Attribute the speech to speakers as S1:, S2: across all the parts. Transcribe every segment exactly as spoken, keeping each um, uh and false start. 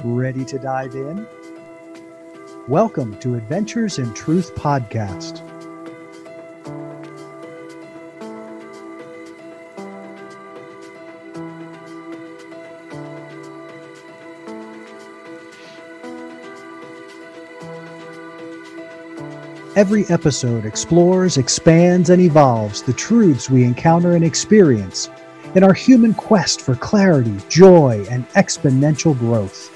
S1: Ready to dive in? Welcome to Adventures in Truth Podcast. Every episode explores, expands, and evolves the truths we encounter and experience in our human quest for clarity, joy, and exponential growth.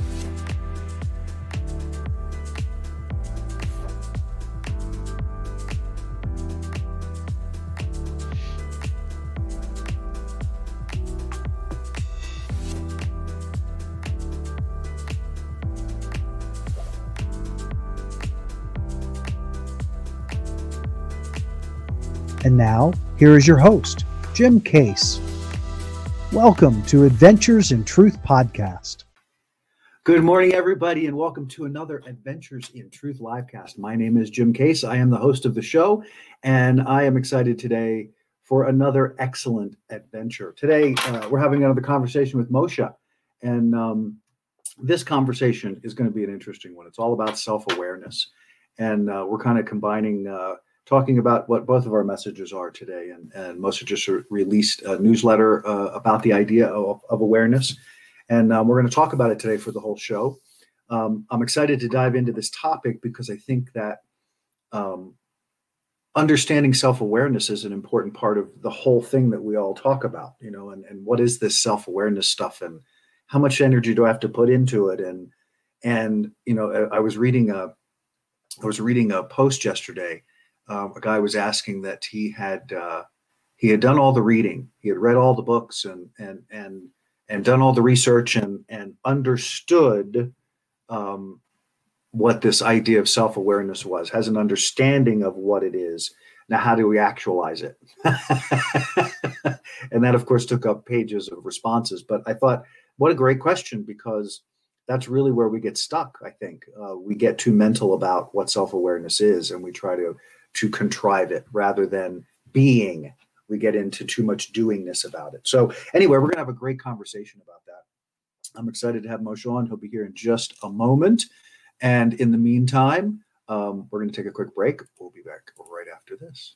S1: And now, here is your host, Jim Case. Welcome to Adventures in Truth Podcast.
S2: Good morning, everybody, and welcome to another Adventures in Truth livecast. My name is Jim Case. I am the host of the show, and I am excited today for another excellent adventure. Today, uh, we're having another conversation with Moshe, and um, this conversation is going to be an interesting one. It's all about self-awareness, and uh, we're kind of combining uh, talking about what both of our messages are today. And, and Moshe just released a newsletter uh, about the idea of, of awareness. And um, we're going to talk about it today for the whole show. Um, I'm excited to dive into this topic because I think that um, understanding self-awareness is an important part of the whole thing that we all talk about, you know, and, and what is this self-awareness stuff and how much energy do I have to put into it? And, and, you know, I, I was reading a, I was reading a post yesterday. Uh, a guy was asking that he had uh, he had done all the reading, he had read all the books and and and and done all the research and and understood um, what this idea of self-awareness was, has an understanding of what it is. Now, how do we actualize it? And that, of course, took up pages of responses. But I thought, what a great question, because that's really where we get stuck. I think uh, we get too mental about what self-awareness is, and we try to to contrive it rather than being. We get into too much doingness about it. So anyway, we're going to have a great conversation about that. I'm excited to have Moshe on. He'll be here in just a moment. And in the meantime, um, we're going to take a quick break. We'll be back right after this.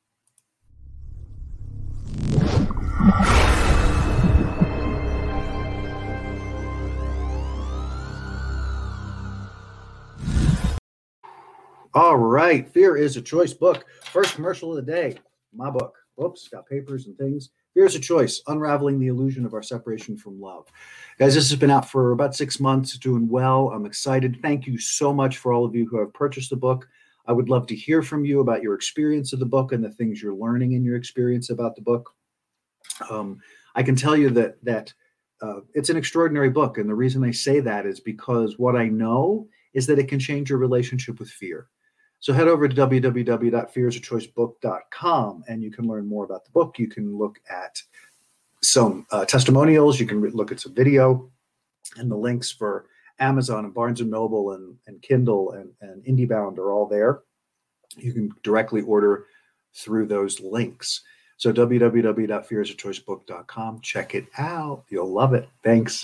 S2: All right. Fear is a Choice book. First commercial of the day. My book. Whoops, got papers and things. Fear is a Choice. Unraveling the Illusion of Our Separation from Love. Guys, this has been out for about six months. Doing well. I'm excited. Thank you so much for all of you who have purchased the book. I would love to hear from you about your experience of the book and the things you're learning in your experience about the book. Um, I can tell you that, that uh, it's an extraordinary book. And the reason I say that is because what I know is that it can change your relationship with fear. So head over to w w w dot fear is a choice book dot com and you can learn more about the book. You can look at some uh, testimonials. You can re- look at some video, and the links for Amazon and Barnes and Noble and, and Kindle and, and IndieBound are all there. You can directly order through those links. So w w w dot fear is a choice book dot com. Check it out. You'll love it. Thanks.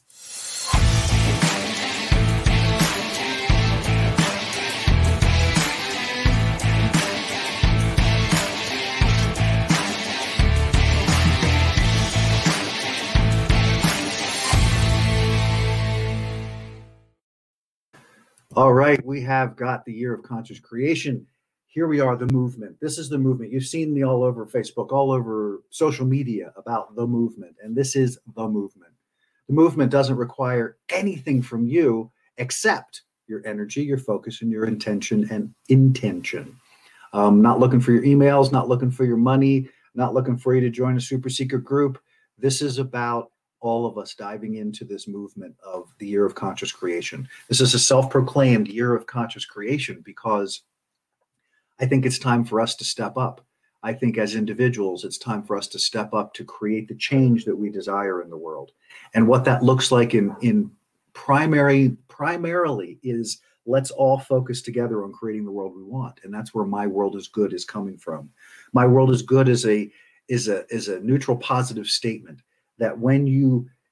S2: All right, we have got the Year of Conscious Creation. Here we are, the movement. This is the movement. You've seen me all over Facebook, all over social media about the movement, and this is the movement. The movement doesn't require anything from you except your energy, your focus, and your intention and intention. Um, not looking for your emails, not looking for your money, not looking for you to join a super secret group. This is about all of us diving into this movement of the Year of Conscious Creation. This is a self-proclaimed Year of Conscious Creation because I think it's time for us to step up. I think as individuals, it's time for us to step up to create the change that we desire in the world. And what that looks like in, in primary, primarily is let's all focus together on creating the world we want. And that's where My World is Good is coming from. My World is Good is a, is a, is a neutral positive statement that when you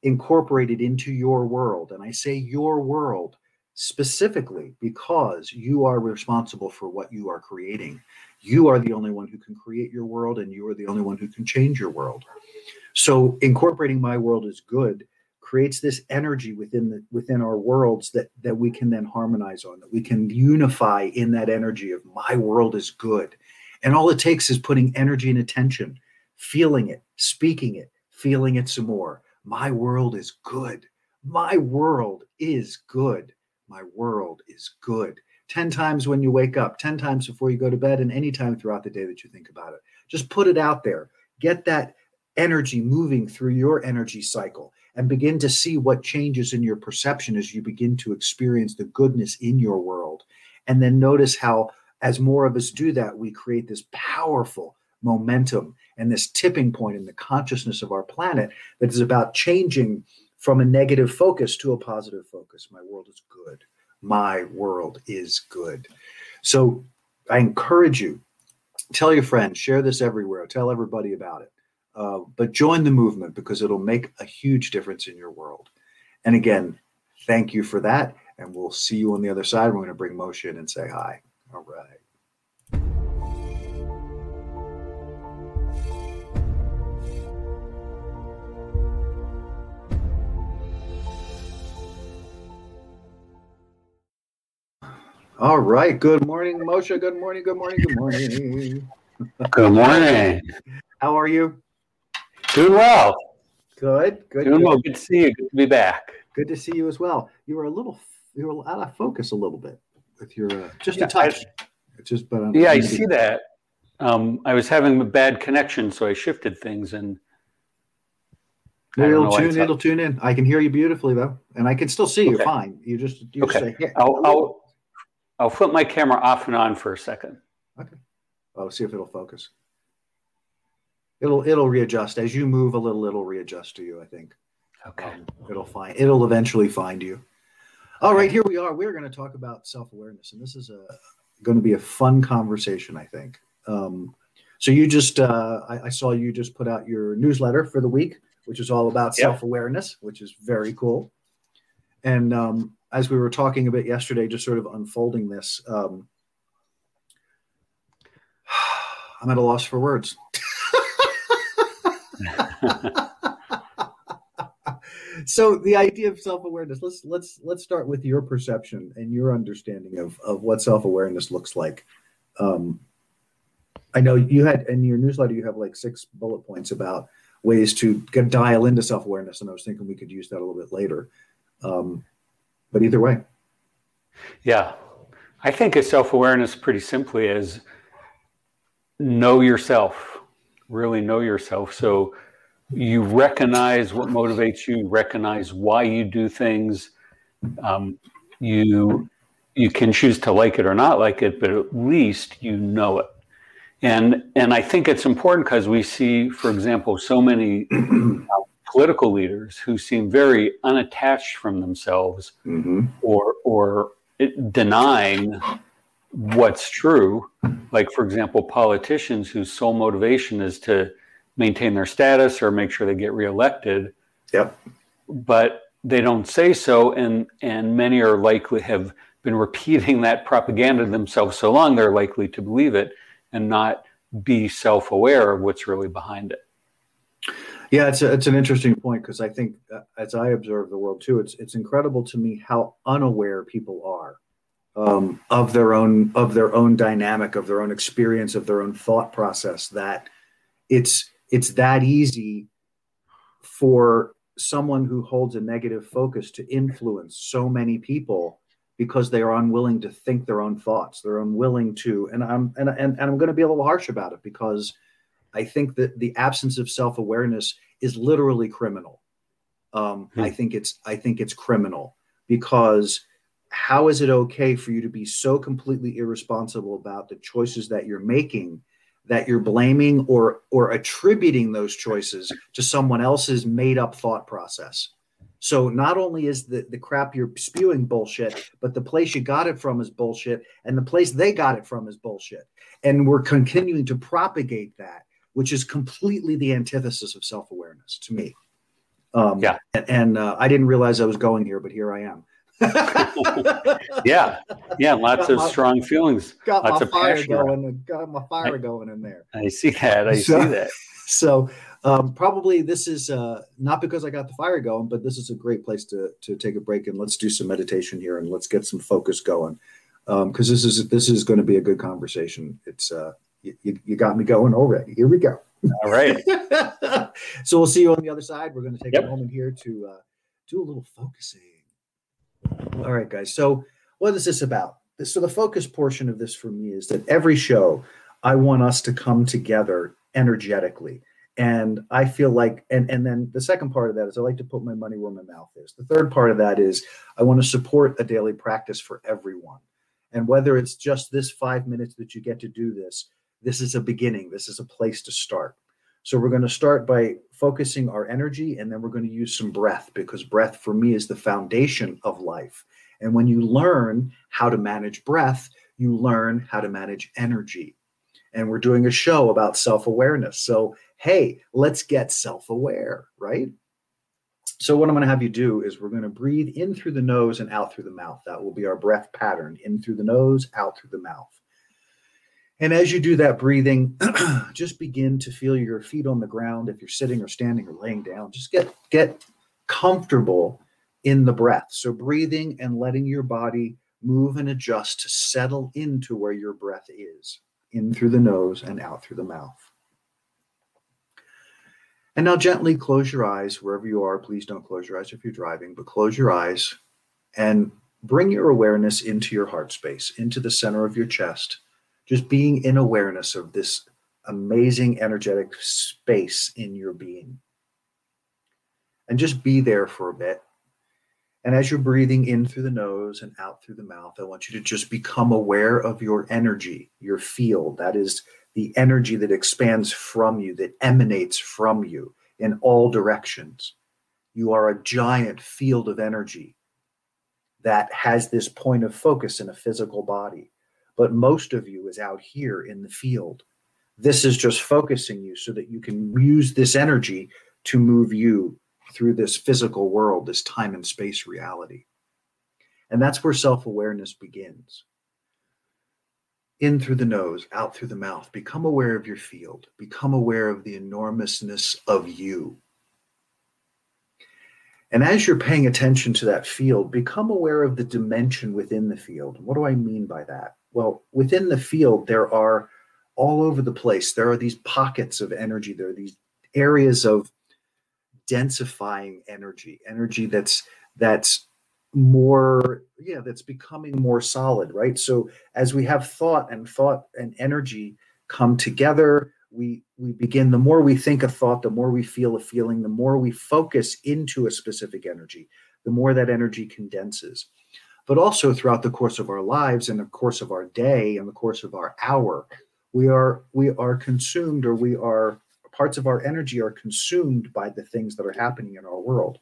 S2: incorporated into your world. And I say your world specifically because you are responsible for what you are creating. You are the only one who can create your world, and you are the only one who can change your world. So incorporating my world is good creates this energy within the within our worlds that that we can then harmonize on, that we can unify in that energy of my world is good. And all it takes is putting energy and attention, feeling it, speaking it, feeling it some more. My world is good. My world is good. My world is good. ten times when you wake up, ten times before you go to bed, and any time throughout the day that you think about it. Just put it out there. Get that energy moving through your energy cycle and begin to see what changes in your perception as you begin to experience the goodness in your world. And then notice how, as more of us do that, we create this powerful momentum and this tipping point in the consciousness of our planet that is about changing from a negative focus to a positive focus. My world is good. My world is good. So I encourage you, tell your friends, share this everywhere, tell everybody about it. Uh, but join the movement because it'll make a huge difference in your world. And again, thank you for that. And we'll see you on the other side. We're going to bring Moshe in and say hi. All right. All right. Good morning, Moshe. Good morning. Good morning. Good morning.
S3: Good morning.
S2: How are you?
S3: Doing well.
S2: Good. Good.
S3: Doing
S2: good.
S3: well. Good to see you. Good to be back.
S2: Good to see you as well. You were a little, you were out of focus a little bit with your, uh, just
S3: yeah,
S2: a touch.
S3: I,
S2: it's just, but I'm,
S3: yeah,
S2: I'm
S3: I see that. Um, I was having a bad connection, so I shifted things, and
S2: it'll tune. It'll tune in. I can hear you beautifully though, and I can still see you
S3: okay.
S2: fine. You just, you
S3: okay.
S2: say, yeah.
S3: I'll, I'll, I'll flip my camera off and on for a second.
S2: Okay. Oh, see if it'll focus. It'll it'll readjust as you move a little. It'll readjust to you. I think.
S3: Okay.
S2: Um, it'll find. It'll eventually find you. All right, here we are. We're going to talk about self-awareness, and this is a going to be a fun conversation, I think. Um, so you just, uh, I, I saw you just put out your newsletter for the week, which is all about
S3: yep.
S2: self-awareness, which is very cool. And um, as we were talking a bit yesterday, just sort of unfolding this, um, I'm at a loss for words. So the idea of self-awareness, let's let's let's start with your perception and your understanding of, of what self-awareness looks like. Um, I know you had in your newsletter, you have like six bullet points about ways to get dial into self-awareness, and I was thinking we could use that a little bit later. Um, but either way.
S3: Yeah, I think of self-awareness pretty simply as know yourself, really know yourself. So you recognize what motivates you, recognize why you do things. Um, you you can choose to like it or not like it, but at least you know it. And and I think it's important because we see, for example, so many uh, political leaders who seem very unattached from themselves, mm-hmm. or or it, denying what's true. Like, for example, politicians whose sole motivation is to maintain their status or make sure they get reelected.
S2: Yep.
S3: But they don't say so, and and many are likely have been repeating that propaganda themselves so long they're likely to believe it and not be self-aware of what's really behind it.
S2: Yeah, it's a, it's an interesting point because I think, uh, as I observe the world too, it's it's incredible to me how unaware people are um, of their own of their own dynamic, of their own experience, of their own thought process. That it's it's that easy for someone who holds a negative focus to influence so many people because they are unwilling to think their own thoughts. They're unwilling to, and I'm and and, and I'm going to be a little harsh about it because I think that the absence of self-awareness is literally criminal. Um, hmm. I think it's I think it's criminal because how is it okay for you to be so completely irresponsible about the choices that you're making that you're blaming or or attributing those choices to someone else's made up thought process? So not only is the, the crap you're spewing bullshit, but the place you got it from is bullshit, and the place they got it from is bullshit. And we're continuing to propagate that, which is completely the antithesis of self-awareness to me. Um,
S3: yeah.
S2: And, and uh, I didn't realize I was going here, but here I am.
S3: yeah. Yeah. Lots
S2: got
S3: of
S2: my,
S3: strong feelings.
S2: Got
S3: lots
S2: my
S3: of
S2: fire
S3: passion.
S2: going. Got my fire
S3: I,
S2: going in there.
S3: I see that. I
S2: so,
S3: see that.
S2: So um, probably this is uh, not because I got the fire going, but this is a great place to to take a break and let's do some meditation here and let's get some focus going, because um, this is this is going to be a good conversation. It's uh, you, you got me going already. Here we go.
S3: All right.
S2: So we'll see you on the other side. We're going to take
S3: Yep.
S2: a moment here to uh, do a little focusing. All right, guys. So what is this about? So the focus portion of this for me is that every show, I want us to come together energetically. And I feel like, and, and then the second part of that is I like to put my money where my mouth is. The third part of that is I want to support a daily practice for everyone. And whether it's just this five minutes that you get to do this, this is a beginning. This is a place to start. So we're going to start by focusing our energy, and then we're going to use some breath, because breath for me is the foundation of life. And when you learn how to manage breath, you learn how to manage energy. And we're doing a show about self-awareness. So, hey, let's get self-aware, right? So what I'm going to have you do is we're going to breathe in through the nose and out through the mouth. That will be our breath pattern, in through the nose, out through the mouth. And as you do that breathing, just begin to feel your feet on the ground. If you're sitting or standing or laying down, just get, get comfortable in the breath. So breathing and letting your body move and adjust to settle into where your breath is, in through the nose and out through the mouth. And now gently close your eyes wherever you are. Please don't close your eyes if you're driving, but close your eyes and bring your awareness into your heart space, into the center of your chest. Just being in awareness of this amazing energetic space in your being. And just be there for a bit. And as you're breathing in through the nose and out through the mouth, I want you to just become aware of your energy, your field. That is the energy that expands from you, that emanates from you in all directions. You are a giant field of energy that has this point of focus in a physical body. But most of you is out here in the field. This is just focusing you so that you can use this energy to move you through this physical world, this time and space reality. And that's where self-awareness begins. In through the nose, out through the mouth. Become aware of your field. Become aware of the enormousness of you. And as you're paying attention to that field, become aware of the dimension within the field. What do I mean by that? Well, within the field, there are all over the place, there are these pockets of energy. There are these areas of densifying energy, energy that's that's more, yeah, that's becoming more solid, right? So as we have thought and thought and energy come together, we we begin, the more we think a thought, the more we feel a feeling, the more we focus into a specific energy, the more that energy condenses. But also throughout the course of our lives and the course of our day and the course of our hour, we are we are consumed, or we are, parts of our energy are consumed by the things that are happening in our world.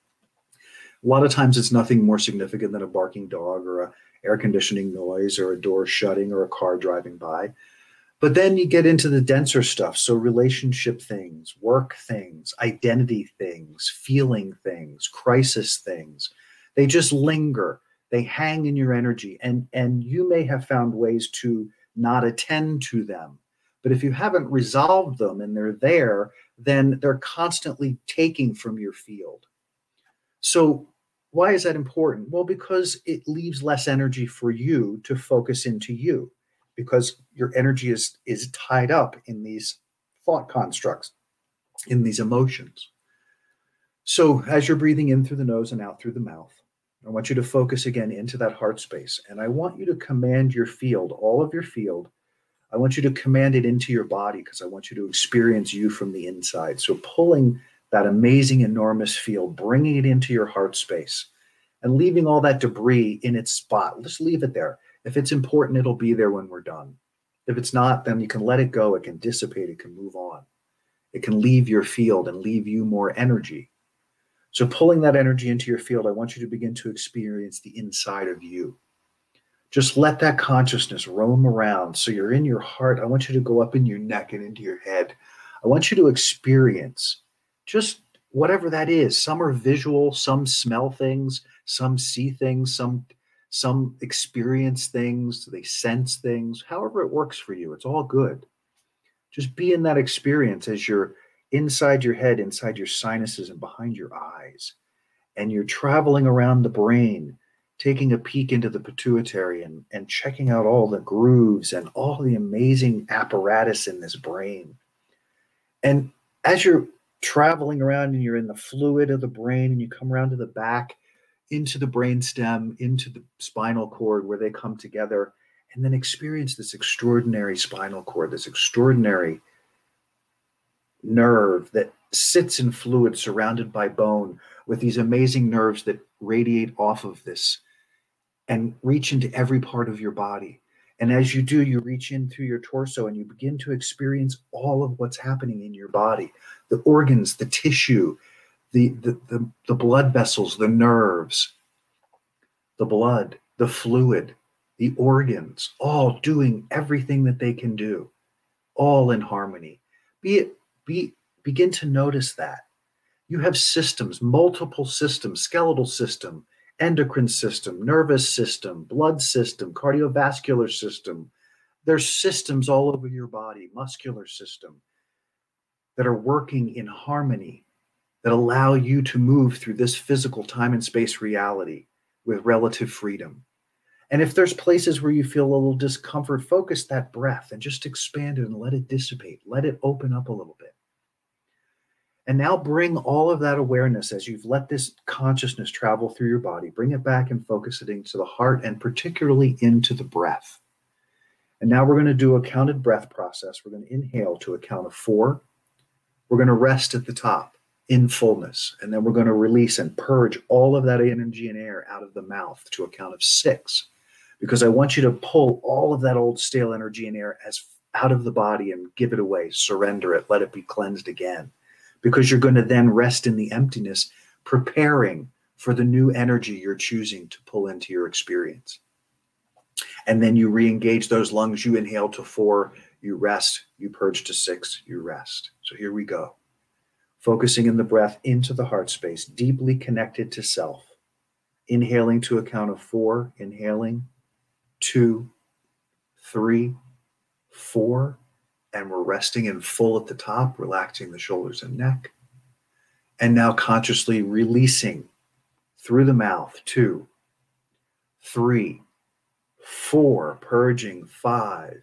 S2: A lot of times it's nothing more significant than a barking dog or a air conditioning noise or a door shutting or a car driving by. But then you get into the denser stuff. So relationship things, work things, identity things, feeling things, crisis things. They just linger. They hang in your energy. And, and you may have found ways to not attend to them. But if you haven't resolved them and they're there, then they're constantly taking from your field. So why is that important? Well, because it leaves less energy for you to focus into you, because your energy is, is tied up in these thought constructs, in these emotions. So as you're breathing in through the nose and out through the mouth, I want you to focus again into that heart space. And I want you to command your field, all of your field. I want you to command it into your body, because I want you to experience you from the inside. So pulling that amazing, enormous field, bringing it into your heart space and leaving all that debris in its spot. Just leave it there. If it's important, it'll be there when we're done. If it's not, then you can let it go. It can dissipate. It can move on. It can leave your field and leave you more energy. So pulling that energy into your field, I want you to begin to experience the inside of you. Just let that consciousness roam around. So you're in your heart. I want you to go up in your neck and into your head. I want you to experience just whatever that is. Some are visual, some smell things, some see things, some some experience things, they sense things. However it works for you, it's all good. Just be in that experience as you're inside your head, inside your sinuses, and behind your eyes. And you're traveling around the brain, taking a peek into the pituitary and, and checking out all the grooves and all the amazing apparatus in this brain. And as you're traveling around and you're in the fluid of the brain and you come around to the back, into the brainstem, into the spinal cord where they come together, and then experience this extraordinary spinal cord, this extraordinary nerve that sits in fluid surrounded by bone with these amazing nerves that radiate off of this and reach into every part of your body. And as you do, you reach in through your torso and you begin to experience all of what's happening in your body, the organs, the tissue, the, the, the, the blood vessels, the nerves, the blood, the fluid, the organs, all doing everything that they can do, all in harmony. Be it, be, begin to notice that. You have systems, multiple systems, skeletal system, endocrine system, nervous system, blood system, cardiovascular system. There's systems all over your body, muscular system, that are working in harmony, that allow you to move through this physical time and space reality with relative freedom. And if there's places where you feel a little discomfort, focus that breath and just expand it and let it dissipate. Let it open up a little bit. And now bring all of that awareness as you've let this consciousness travel through your body, bring it back and focus it into the heart and particularly into the breath. And now we're going to do a counted breath process. We're going to inhale to a count of four. We're going to rest at the top in fullness. And then we're going to release and purge all of that energy and air out of the mouth to a count of six. Because I want you to pull all of that old stale energy and air as out of the body and give it away, surrender it, let it be cleansed again. Because you're going to then rest in the emptiness, preparing for the new energy you're choosing to pull into your experience. And then you re-engage those lungs. You inhale to four, you rest, you purge to six, you rest. So here we go. Focusing in the breath into the heart space, deeply connected to self. Inhaling to a count of four, inhaling, two, three, four. And we're resting in full at the top, relaxing the shoulders and neck. And now consciously releasing through the mouth, two, three, four, purging, five,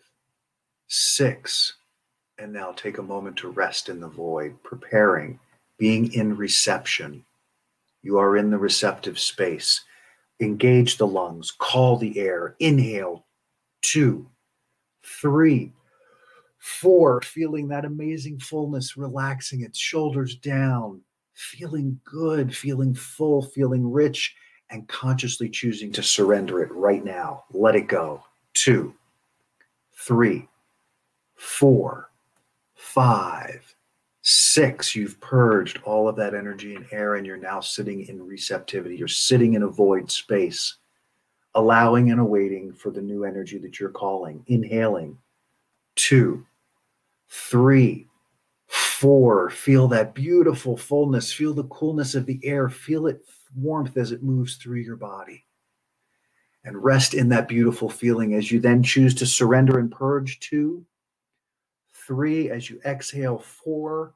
S2: six. And now take a moment to rest in the void, preparing, being in reception. You are in the receptive space. Engage the lungs, call the air, inhale, two, three, four, feeling that amazing fullness, relaxing its shoulders down, feeling good, feeling full, feeling rich, and consciously choosing to surrender it right now. Let it go. Two, three, four, five, six. You've purged all of that energy and air, and you're now sitting in receptivity. You're sitting in a void space, allowing and awaiting for the new energy that you're calling. Inhaling. Two, three, four. Feel that beautiful fullness. Feel the coolness of the air. Feel it warmth as it moves through your body. And rest in that beautiful feeling as you then choose to surrender and purge. Two, three, as you exhale, four,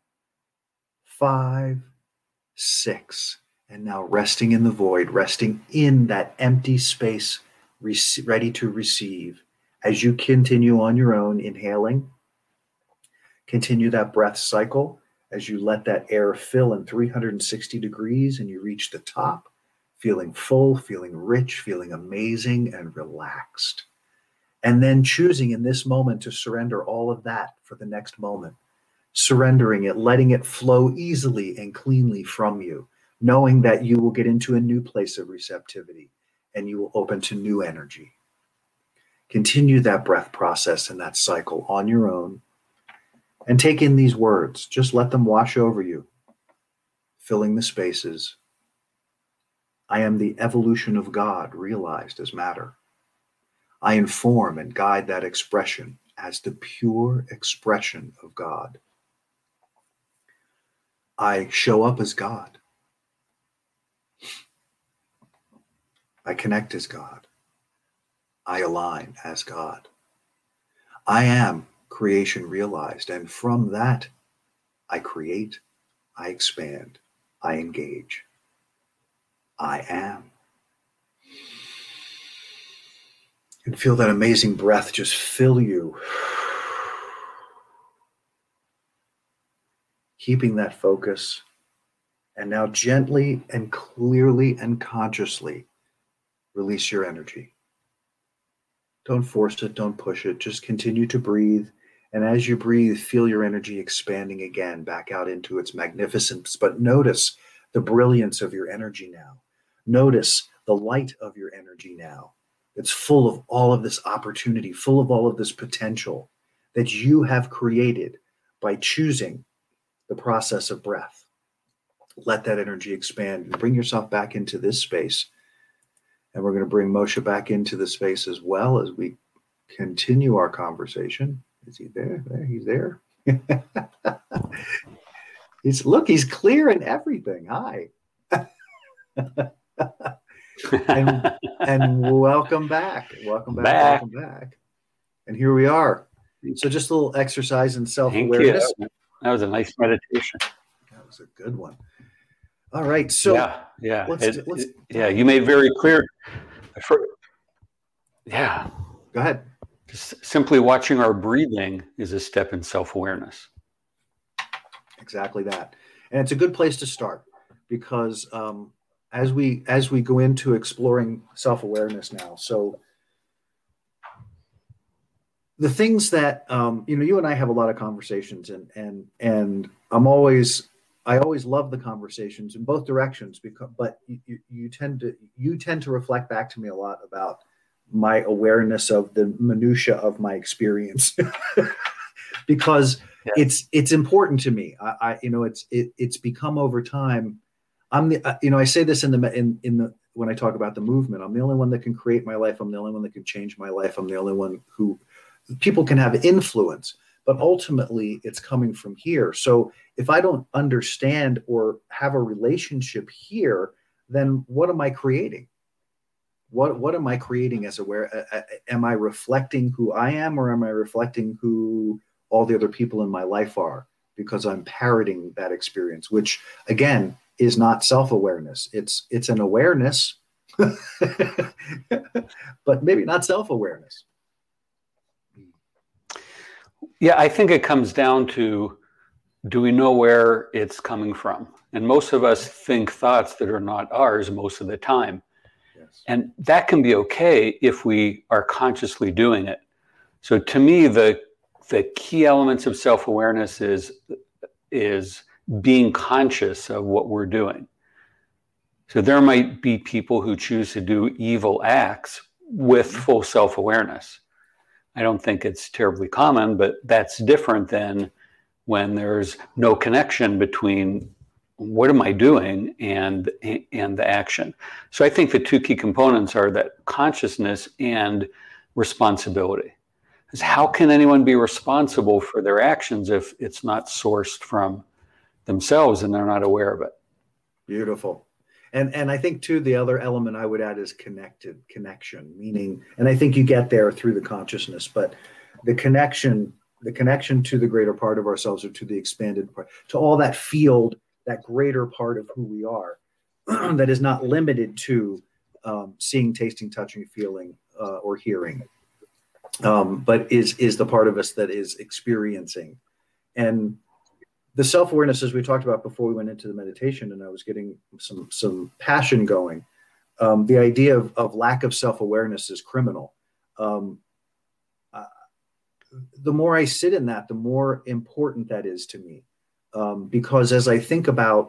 S2: five, six. And now resting in the void, resting in that empty space, ready to receive. As you continue on your own, inhaling, continue that breath cycle as you let that air fill in three hundred sixty degrees and you reach the top, feeling full, feeling rich, feeling amazing and relaxed. And then choosing in this moment to surrender all of that for the next moment, surrendering it, letting it flow easily and cleanly from you, knowing that you will get into a new place of receptivity and you will open to new energy. Continue that breath process and that cycle on your own and take in these words. Just let them wash over you, filling the spaces. I am the evolution of God realized as matter. I inform and guide that expression as the pure expression of God. I show up as God. I connect as God. I align as God. I am creation realized. And from that, I create, I expand, I engage. I am. And feel that amazing breath just fill you. Keeping that focus. And now gently and clearly and consciously release your energy. Don't force it, don't push it. Just continue to breathe. And as you breathe, feel your energy expanding again back out into its magnificence. But notice the brilliance of your energy now. Notice the light of your energy now. It's full of all of this opportunity, full of all of this potential that you have created by choosing the process of breath. Let that energy expand and bring yourself back into this space. And we're going to bring Moshe back into the space as well as we continue our conversation. Is he there? There, he's there. He's look, he's clear in everything. Hi. and, and welcome back. Welcome back, back. Welcome back. And here we are. So just a little exercise in self-awareness.
S3: Thank you. That was a nice meditation.
S2: That was a good one. All right. So
S3: yeah, yeah.
S2: Let's,
S3: it,
S2: let's,
S3: it, yeah, you made very clear. For, yeah.
S2: Go ahead.
S3: Just simply watching our breathing is a step in self-awareness.
S2: Exactly that. And it's a good place to start because um, as we as we go into exploring self-awareness now, so the things that um, you know, you and I have a lot of conversations, and and and I'm always I always love the conversations in both directions because, but you, you, you tend to you tend to reflect back to me a lot about my awareness of the minutia of my experience because yeah. it's it's important to me. I, I you know it's it, it's become over time. I'm the you know I say this in the in in the when I talk about the movement. I'm the only one that can create my life. I'm the only one that can change my life. I'm the only one who people can have influence, but ultimately it's coming from here. So if I don't understand or have a relationship here, then what am I creating? What what am I creating as aware? Uh, am I reflecting who I am, or am I reflecting who all the other people in my life are? Because I'm parroting that experience, which again is not self-awareness. It's it's an awareness, but maybe not self-awareness.
S3: Yeah, I think it comes down to, do we know where it's coming from? And most of us think thoughts that are not ours most of the time. Yes. And that can be okay if we are consciously doing it. So to me, the the key elements of self-awareness is, is being conscious of what we're doing. So there might be people who choose to do evil acts with full self-awareness. I don't think it's terribly common, but that's different than when there's no connection between what am I doing and and the action. So I think the two key components are that consciousness and responsibility. Because how can anyone be responsible for their actions if it's not sourced from themselves and they're not aware of it?
S2: Beautiful. And and I think too, the other element I would add is connected connection, meaning, and I think you get there through the consciousness, but the connection, the connection to the greater part of ourselves, or to the expanded part, to all that field, that greater part of who we are, that is not limited to um, seeing, tasting, touching, feeling, uh, or hearing, um, but is is the part of us that is experiencing. And the self-awareness, as we talked about before we went into the meditation, and I was getting some some passion going, um, the idea of, of lack of self-awareness is criminal. Um, uh, the more I sit in that, the more important that is to me. Um, because as I think about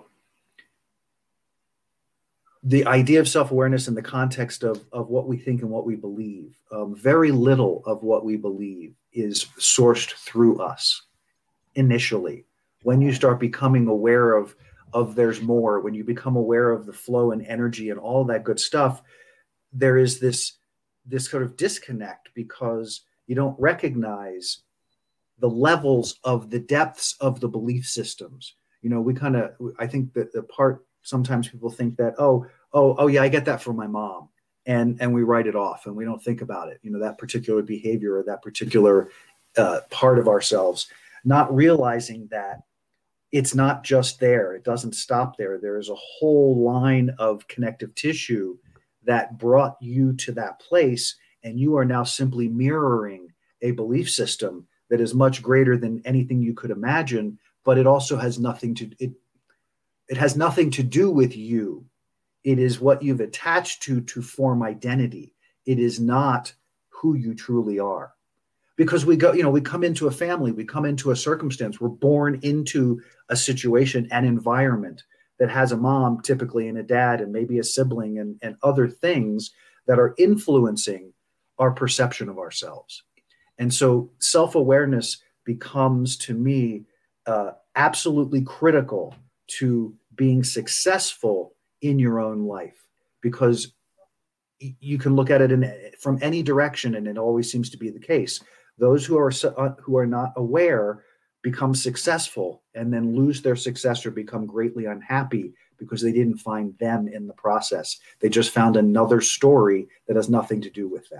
S2: the idea of self-awareness in the context of, of what we think and what we believe, um, very little of what we believe is sourced through us initially. When you start becoming aware of, of there's more, when you become aware of the flow and energy and all that good stuff, there is this, this sort of disconnect because you don't recognize the levels of the depths of the belief systems. You know, we kind of, I think that the part, sometimes people think that, oh, oh, oh yeah, I get that from my mom. And, and we write it off and we don't think about it, you know, that particular behavior or that particular uh, part of ourselves, not realizing that it's not just there. It doesn't stop there. There is a whole line of connective tissue that brought you to that place. And you are now simply mirroring a belief system that is much greater than anything you could imagine, but it also has nothing to, it, it has nothing to do with you. It is what you've attached to to form identity. It is not who you truly are. Because we go, you know, we come into a family, we come into a circumstance, we're born into a situation, an environment that has a mom typically and a dad and maybe a sibling and, and other things that are influencing our perception of ourselves. And so self-awareness becomes, to me, uh, absolutely critical to being successful in your own life, because you can look at it in, from any direction, and it always seems to be the case. Those who are uh, who are not aware become successful and then lose their success or become greatly unhappy because they didn't find them in the process. They just found another story that has nothing to do with them.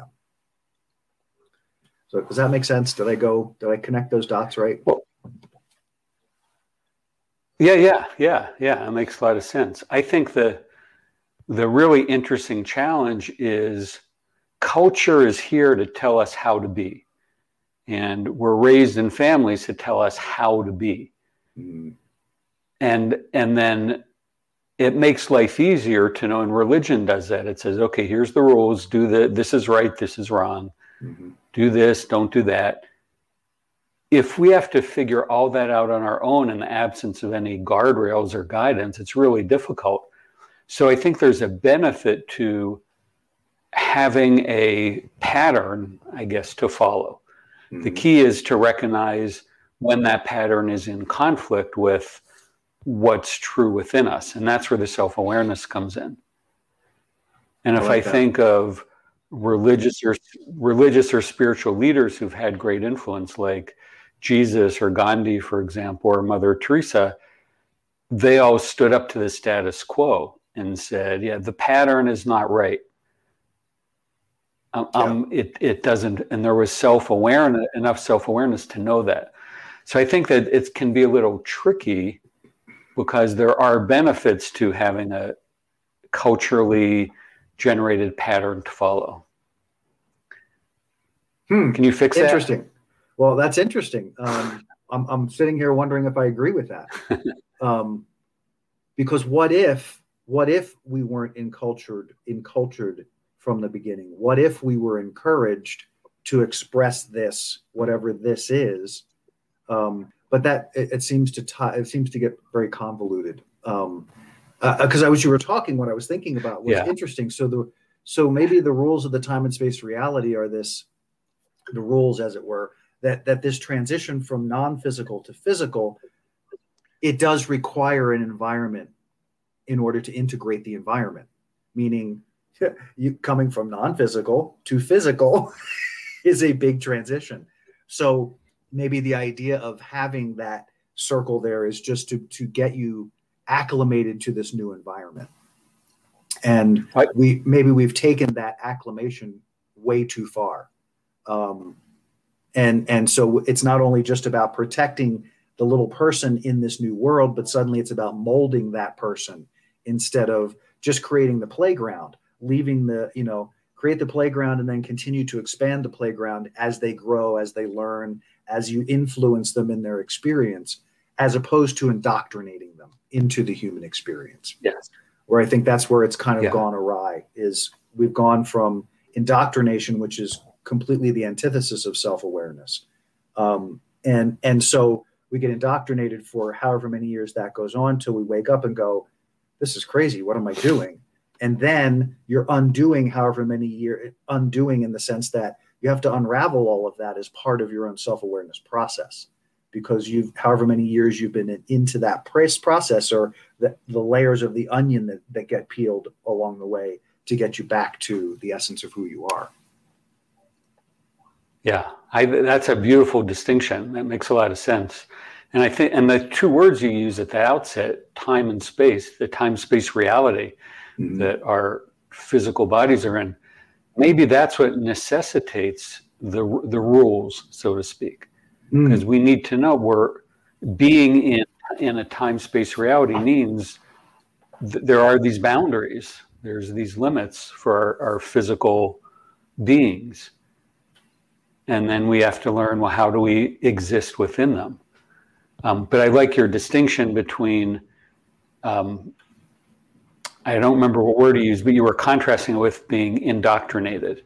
S2: So does that make sense? Did I go, did I connect those dots right?
S3: Well, yeah, yeah, yeah, yeah. It makes a lot of sense. I think the the really interesting challenge is culture is here to tell us how to be. And we're raised in families to tell us how to be. Mm. And and then it makes life easier to know, and religion does that. It says, okay, here's the rules, do the, this is right, this is wrong. Mm-hmm. Do this, don't do that. If we have to figure all that out on our own in the absence of any guardrails or guidance, it's really difficult. So I think there's a benefit to having a pattern, I guess, to follow. Mm-hmm. The key is to recognize when that pattern is in conflict with what's true within us. And that's where the self-awareness comes in. And if I, like I think of religious or religious or spiritual leaders who've had great influence, like Jesus or Gandhi, for example, or Mother Teresa, they all stood up to the status quo and said, yeah, the pattern is not right. Um, yeah. it, it doesn't, and there was self-awareness, enough self-awareness to know that. So I think that it can be a little tricky because there are benefits to having a culturally generated pattern to follow.
S2: Hmm.
S3: Can you fix
S2: interesting.
S3: that?
S2: Interesting. Well, that's interesting. Um, I'm, I'm sitting here wondering if I agree with that. um, because what if, what if we weren't encultured, encultured from the beginning? What if we were encouraged to express this, whatever this is? Um, but that it, it seems to tie, it seems to get very convoluted. Um, because uh, I was you were talking, what I was thinking about was yeah. interesting. So the so maybe the rules of the time and space reality are this, the rules, as it were, that that this transition from non-physical to physical, it does require an environment in order to integrate the environment. Meaning, you coming from non-physical to physical is a big transition. So maybe the idea of having that circle there is just to to get you acclimated to this new environment. And we maybe we've taken that acclimation way too far. Um, and and so it's not only just about protecting the little person in this new world, but suddenly it's about molding that person instead of just creating the playground, leaving the, you know, create the playground and then continue to expand the playground as they grow, as they learn, as you influence them in their experience, as opposed to indoctrinating them into the human experience.
S3: Yes.
S2: Where I think that's where it's kind of
S3: yeah.
S2: gone awry, is we've gone from indoctrination, which is completely the antithesis of self-awareness. Um, and, and so we get indoctrinated for however many years that goes on till we wake up and go, this is crazy. What am I doing? And then you're undoing however many years, undoing in the sense that you have to unravel all of that as part of your own self-awareness process. Because you've, however many years you've been into that process, or the, the layers of the onion that, that get peeled along the way to get you back to the essence of who you are.
S3: Yeah, I, that's a beautiful distinction. That makes a lot of sense. And I think, and the two words you use at the outset, time and space, the time-space reality mm-hmm. that our physical bodies are in, maybe that's what necessitates the the rules, so to speak, because mm. we need to know we're being in in a time-space reality means th- there are these boundaries, there's these limits for our, our physical beings, and then we have to learn, well, how do we exist within them? Um, but I like your distinction between, um, I don't remember what word you used, but you were contrasting it with being indoctrinated.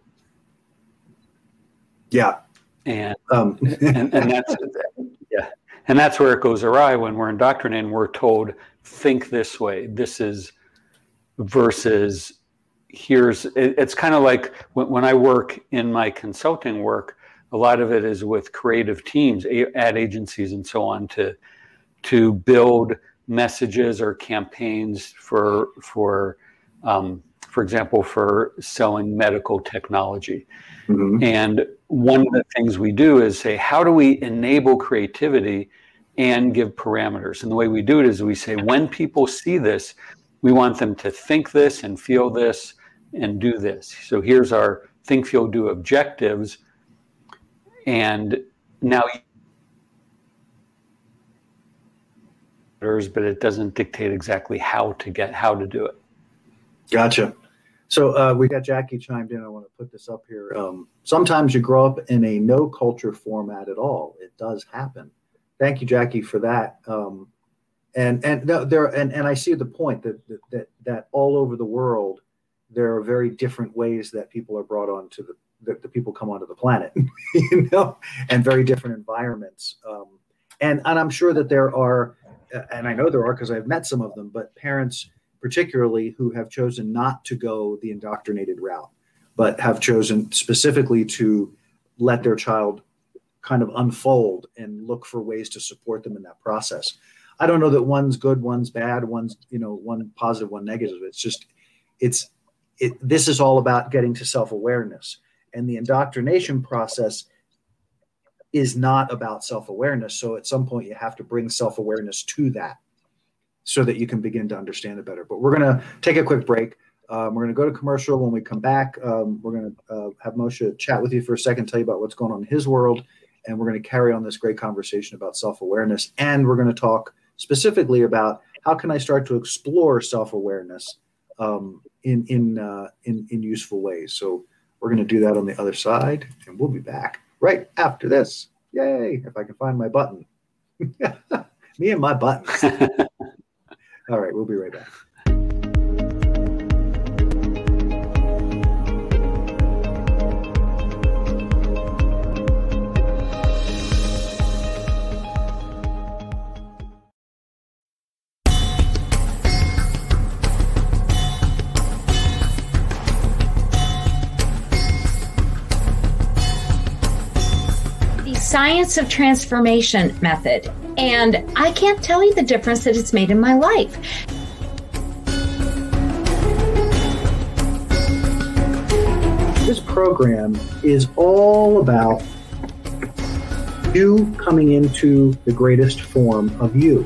S2: Yeah.
S3: And, um. and and that's yeah. And that's where it goes awry when we're indoctrinated and we're told, think this way. This is versus here's, it, it's kind of like when, when I work in my consulting work, a lot of it is with creative teams, ad agencies and so on to to build messages or campaigns for, for um, for example, for selling medical technology. Mm-hmm. And one of the things we do is say, how do we enable creativity and give parameters? And the way we do it is we say, when people see this, we want them to think this and feel this and do this. So here's our think, feel, do objectives. And now, but it doesn't dictate exactly how to get, how to do it.
S2: Gotcha. So uh, we got Jackie chimed in. I want to put this up here. Um, sometimes you grow up in a no culture format at all. It does happen. Thank you, Jackie, for that. Um, and and there and, and I see the point that, that that all over the world there are very different ways that people are brought onto the that the people come onto the planet, you know, and very different environments. Um, and and I'm sure that there are, and I know there are because I've met some of them, but parents particularly who have chosen not to go the indoctrinated route, but have chosen specifically to let their child kind of unfold and look for ways to support them in that process. I don't know that one's good, one's bad, one's, you know, one positive, one negative. It's just, it's, it, this is all about getting to self-awareness. And the indoctrination process is not about self-awareness. So at some point you have to bring self-awareness to that, so that you can begin to understand it better. But we're going to take a quick break. Um, we're going to go to commercial. When we come back, um, we're going to uh, have Moshe chat with you for a second, tell you about what's going on in his world. And we're going to carry on this great conversation about self-awareness. And we're going to talk specifically about how can I start to explore self-awareness um, in, in, uh, in, in useful ways. So we're going to do that on the other side, and we'll be back right after this. Yay, if I can find my button. Me and my buttons. All right, we'll be right back.
S4: The Science of Transformation method. And I can't tell you the difference that it's made in my life.
S2: This program is all about you coming into the greatest form of you.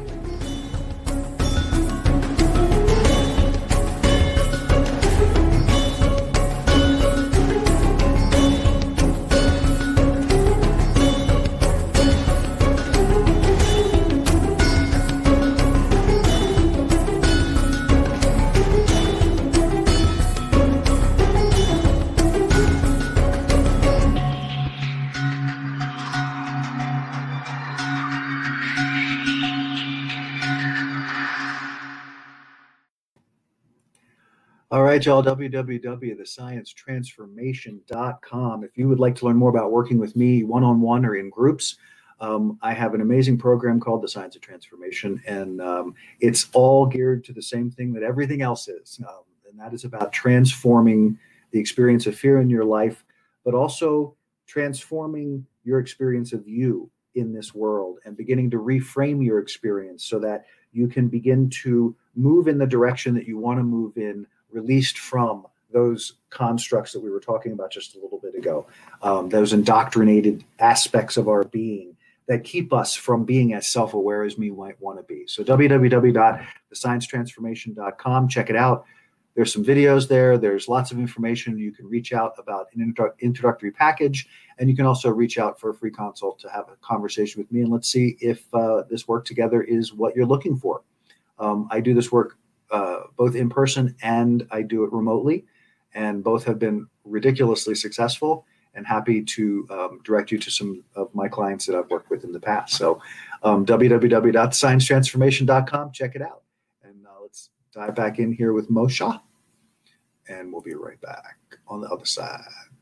S2: All right, y'all, w w w dot the science transformation dot com. If you would like to learn more about working with me one-on-one or in groups, um, I have an amazing program called The Science of Transformation, and um, it's all geared to the same thing that everything else is, um, and that is about transforming the experience of fear in your life, but also transforming your experience of you in this world and beginning to reframe your experience so that you can begin to move in the direction that you want to move in, released from those constructs that we were talking about just a little bit ago, um, those indoctrinated aspects of our being that keep us from being as self-aware as we might want to be. So w w w dot the science transformation dot com, check it out. There's some videos there. There's lots of information. You can reach out about an intro- introductory package, and you can also reach out for a free consult to have a conversation with me, and let's see if uh, this work together is what you're looking for. Um, I do this work uh, both in person and I do it remotely, and both have been ridiculously successful, and happy to um, direct you to some of my clients that I've worked with in the past. So um, w w w dot science transformation dot com, check it out. And uh, let's dive back in here with Moshe, and we'll be right back on the other side.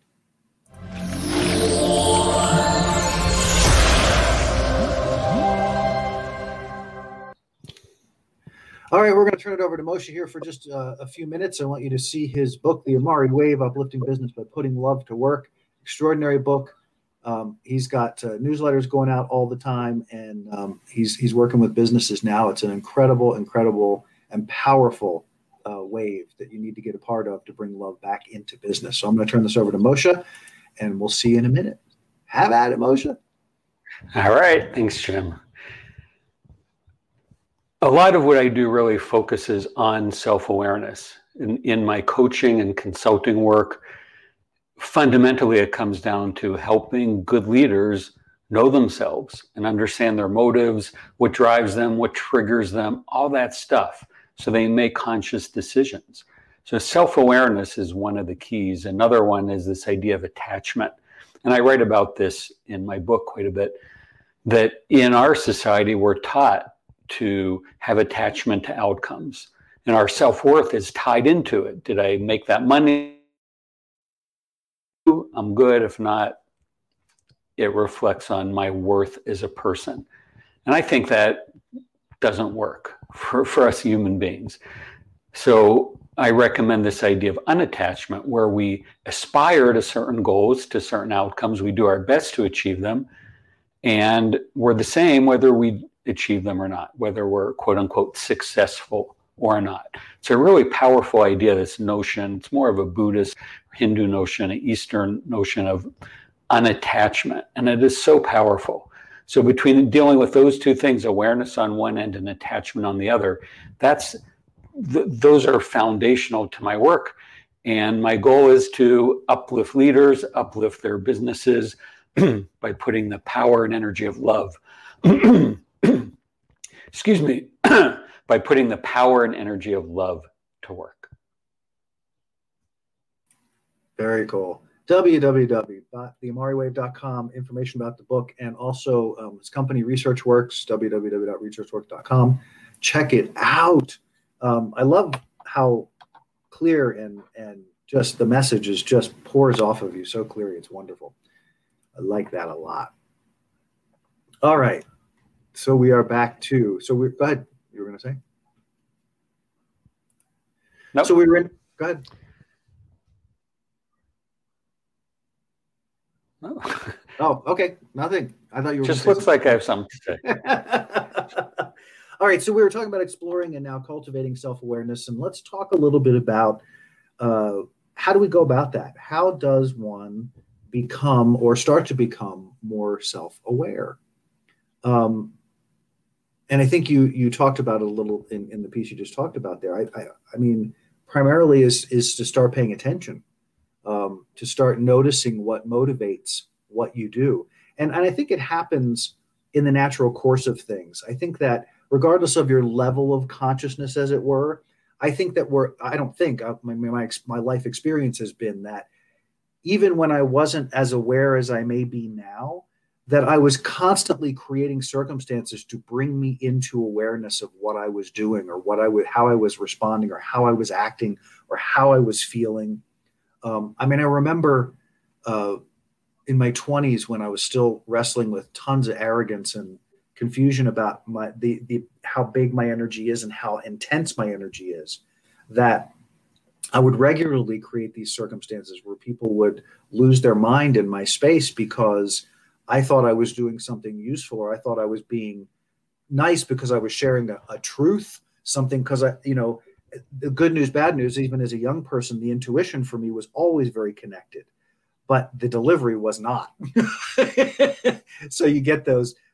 S2: All right, we're going to turn it over to Moshe here for just uh, a few minutes. I want you to see his book, The Amari Wave, Uplifting Business by Putting Love to Work. Extraordinary book. Um, he's got uh, newsletters going out all the time, and um, he's he's working with businesses now. It's an incredible, incredible, and powerful uh, wave that you need to get a part of to bring love back into business. So I'm going to turn this over to Moshe, and we'll see you in a minute. Have at it, Moshe.
S3: All right. Thanks, Jim. A lot of what I do really focuses on self-awareness. In, in my coaching and consulting work, fundamentally, it comes down to helping good leaders know themselves and understand their motives, what drives them, what triggers them, all that stuff, so they make conscious decisions. So self-awareness is one of the keys. Another one is this idea of attachment. And I write about this in my book quite a bit, that in our society, we're taught to have attachment to outcomes. And our self-worth is tied into it. Did I make that money? I'm good. If not, it reflects on my worth as a person. And I think that doesn't work for, for us human beings. So I recommend this idea of unattachment, where we aspire to certain goals, to certain outcomes. We do our best to achieve them. And we're the same whether we achieve them or not, whether we're quote unquote successful or not. It's a really powerful idea, this notion. It's more of a Buddhist, Hindu notion, an Eastern notion of unattachment. And it is so powerful. So between dealing with those two things, awareness on one end and attachment on the other, that's th- those are foundational to my work. And my goal is to uplift leaders, uplift their businesses by putting the power and energy of love. Excuse me. by putting the power and energy of love to work.
S2: Very cool. w w w dot the amari wave dot com, information about the book, and also um, his company ResearchWorks, w w w dot research works dot com. Check it out. Um, I love how clear and, and just the message is just pours off of you so clearly. It's wonderful. I like that a lot. All right. So we are back to, so we go ahead. You were going to say?
S3: Nope.
S2: So we were in, go ahead.
S3: No.
S2: Oh, okay. Nothing. I thought you were
S3: Just looks like I have something to
S2: say. All right. So we were talking about exploring and now cultivating self-awareness. And let's talk a little bit about uh, how do we go about that? How does one become or start to become more self-aware? Um, And I think you you talked about it a little in, in the piece you just talked about there. I I, I mean, primarily is is to start paying attention, um, to start noticing what motivates what you do. And, and I think it happens in the natural course of things. I think that regardless of your level of consciousness, as it were, I think that we're, I don't think, I, my, my, my life experience has been that even when I wasn't as aware as I may be now, that I was constantly creating circumstances to bring me into awareness of what I was doing or what I would, how I was responding or how I was acting or how I was feeling. Um, I mean, I remember uh, in my twenties when I was still wrestling with tons of arrogance and confusion about my the the how big my energy is and how intense my energy is, that I would regularly create these circumstances where people would lose their mind in my space because I thought I was doing something useful, or I thought I was being nice because I was sharing a, a truth, something because I, you know, the good news, bad news, even as a young person, the intuition for me was always very connected, but the delivery was not. So you get those,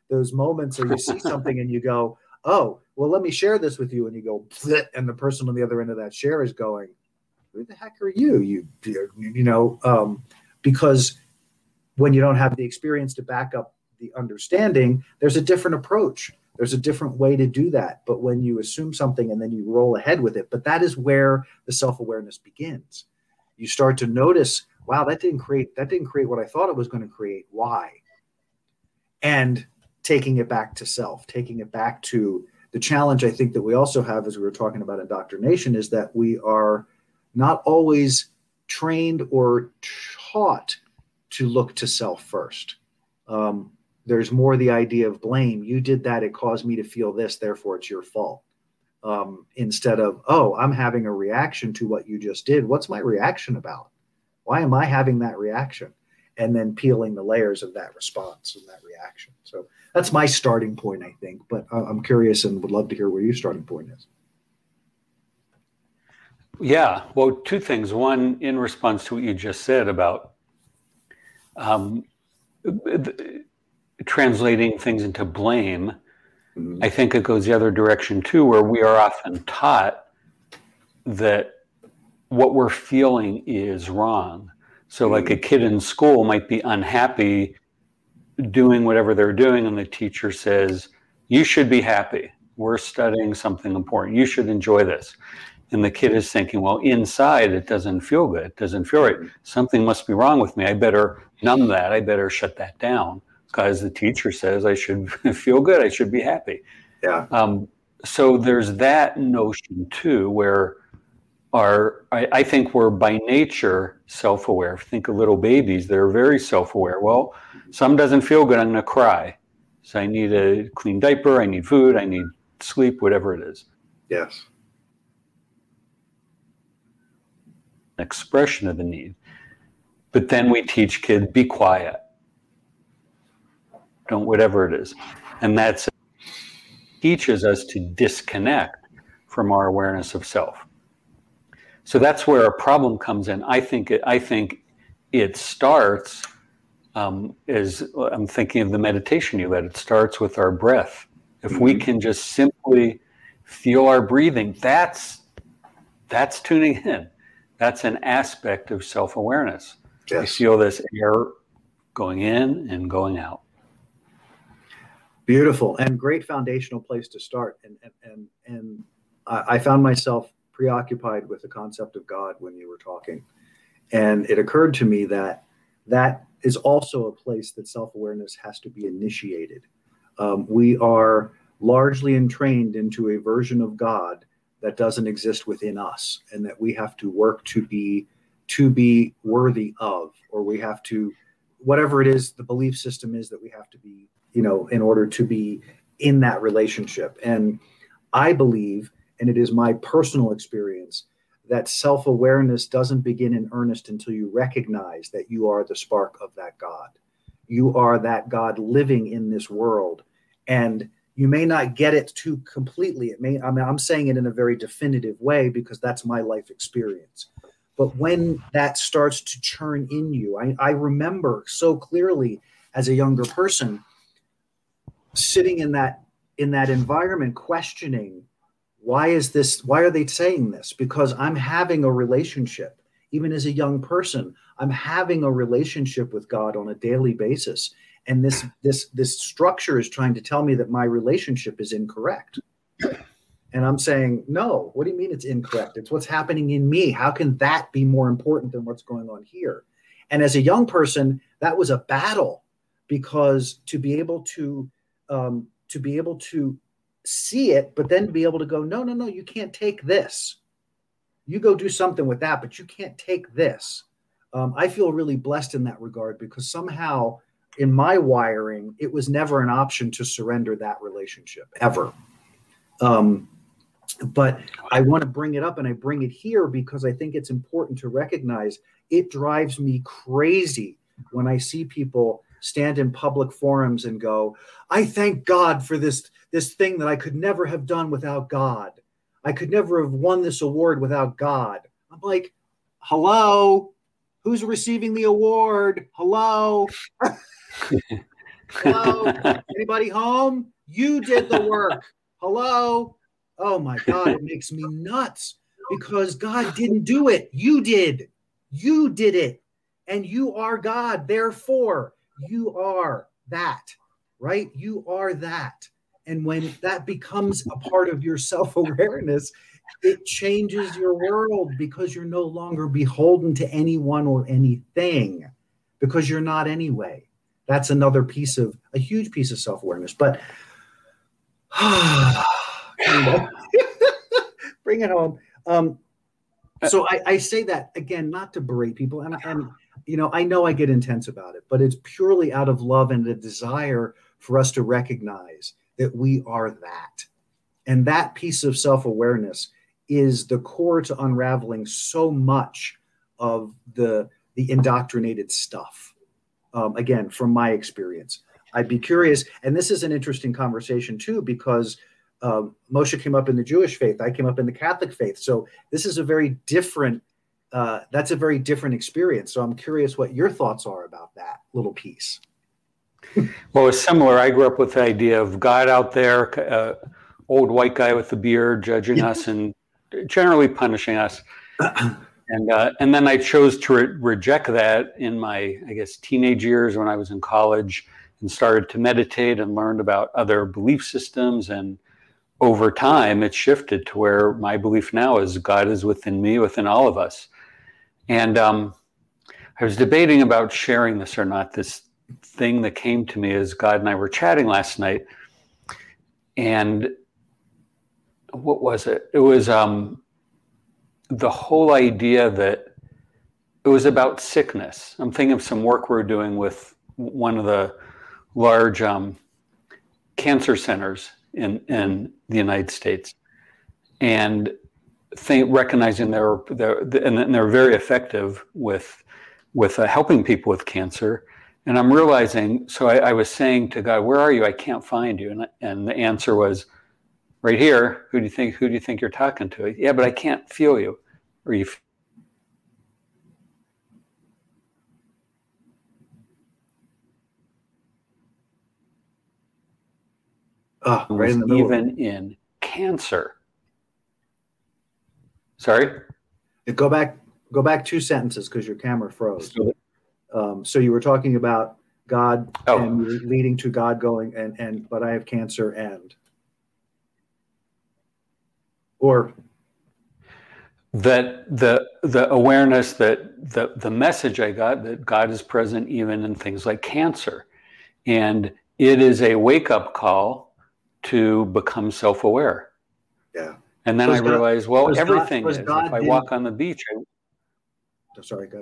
S2: those moments, or you see something and you go, oh, well, let me share this with you. And you go, and the person on the other end of that share is going, who the heck are you? You, you know, um, because when you don't have the experience to back up the understanding, there's a different approach. There's a different way to do that. But when you assume something and then you roll ahead with it, but that is where the self-awareness begins. You start to notice, wow, that didn't create, that didn't create what I thought it was going to create. Why? And taking it back to self, taking it back to the challenge I think that we also have, as we were talking about indoctrination, is that we are not always trained or taught to look to self first. Um, there's more the idea of blame. You did that. It caused me to feel this. Therefore, it's your fault. Um, instead of, oh, I'm having a reaction to what you just did. What's my reaction about? Why am I having that reaction? And then peeling the layers of that response and that reaction. So that's my starting point, I think. But I'm curious and would love to hear where your starting point is.
S3: Yeah, well, two things. One, in response to what you just said about um, th- translating things into blame, mm-hmm. I think it goes the other direction too, where we are often taught that what we're feeling is wrong. So mm-hmm. like a kid in school might be unhappy doing whatever they're doing, and the teacher says, you should be happy. We're studying something important. You should enjoy this. And the kid is thinking, well, inside it doesn't feel good. It doesn't feel right. Something must be wrong with me. I better numb that. I better shut that down because the teacher says I should feel good. I should be happy.
S2: Yeah.
S3: Um, so there's that notion too, where our, I, I think we're by nature self-aware. Think of little babies. They're very self-aware. Well, some doesn't feel good. I'm going to cry. So I need a clean diaper. I need food. I need sleep, whatever it is.
S2: Yes.
S3: Expression of the need. But then we teach kids, be quiet. Don't, whatever it is. And that's teaches us to disconnect from our awareness of self. So that's where a problem comes in. I think it, I think it starts um, as I'm thinking of the meditation you led. It starts with our breath. If mm-hmm. we can just simply feel our breathing, that's that's tuning in. That's an aspect of self-awareness.
S2: Yes.
S3: You feel this air going in and going out.
S2: Beautiful and great foundational place to start. And and and, and I, I found myself preoccupied with the concept of God when you were talking. And it occurred to me that that is also a place that self-awareness has to be initiated. Um, we are largely entrained into a version of God that doesn't exist within us, and that we have to work to be to be worthy of, or we have to, whatever it is the belief system is that we have to be, you know, in order to be in that relationship. And I believe, and it is my personal experience, that self-awareness doesn't begin in earnest until you recognize that you are the spark of that God. You are that God living in this world. And you may not get it too completely. It may, I mean, I'm saying it in a very definitive way because that's my life experience. But when that starts to churn in you, I, I remember so clearly as a younger person sitting in that in that environment questioning, why is this, why are they saying this? Because I'm having a relationship. Even as a young person, I'm having a relationship with God on a daily basis. And this this this structure is trying to tell me that my relationship is incorrect. And I'm saying, no, what do you mean it's incorrect? It's what's happening in me. How can that be more important than what's going on here? And as a young person, that was a battle, because to be able to um, to be able to see it, but then be able to go, no, no, no, you can't take this. You go do something with that, but you can't take this. Um, I feel really blessed in that regard, because somehow in my wiring, it was never an option to surrender that relationship ever. Um, but I want to bring it up, and I bring it here because I think it's important to recognize it drives me crazy when I see people stand in public forums and go, I thank God for this, this thing that I could never have done without God. I could never have won this award without God. I'm like, hello, who's receiving the award? Hello. Hello? Anybody home? You did the work. Hello? Oh my God, it makes me nuts because God didn't do it. You did. You did it. And you are God. Therefore, you are that, right? You are that. And when that becomes a part of your self-awareness, it changes your world because you're no longer beholden to anyone or anything because you're not anyway. That's another piece of a huge piece of self-awareness. But bring it home. Um, so I, I say that again, not to berate people. And, and, you know, I know I get intense about it, but it's purely out of love and a desire for us to recognize that we are that. And that piece of self-awareness is the core to unraveling so much of the, the indoctrinated stuff. Um, again, from my experience, I'd be curious. And this is an interesting conversation too, because um, Moshe came up in the Jewish faith. I came up in the Catholic faith. So this is a very different, uh, that's a very different experience. So I'm curious what your thoughts are about that little piece.
S3: Well, it's similar. I grew up with the idea of God out there, uh, old white guy with the beard judging us and generally punishing us. And uh, and then I chose to re- reject that in my, I guess, teenage years when I was in college and started to meditate and learned about other belief systems. And over time, it shifted to where my belief now is God is within me, within all of us. And um, I was debating about sharing this or not. This thing that came to me as God and I were chatting last night. And what was it? It was... Um, the whole idea that it was about sickness. I'm thinking of some work we're doing with one of the large um, cancer centers in, in the United States, and think, recognizing they're, they're and they're very effective with with uh, helping people with cancer. And I'm realizing, so I, I was saying to God, "Where are you? I can't find you." And and the answer was, right here. Who do you think? Who do you think you're talking to? Yeah, but I can't feel you, or you. F-
S2: oh, right in the middle.
S3: Even in cancer. Sorry.
S2: Go back. Go back two sentences because your camera froze. Um, so you were talking about God
S3: oh.
S2: and you're leading to God going and and but I have cancer and. Or
S3: that the the awareness that the the message I got that God is present even in things like cancer, and it is a wake up call to become self aware.
S2: Yeah,
S3: and then I realized, well, everything
S2: God,
S3: is.
S2: God
S3: if I walk on the beach, I,
S2: oh, sorry, good.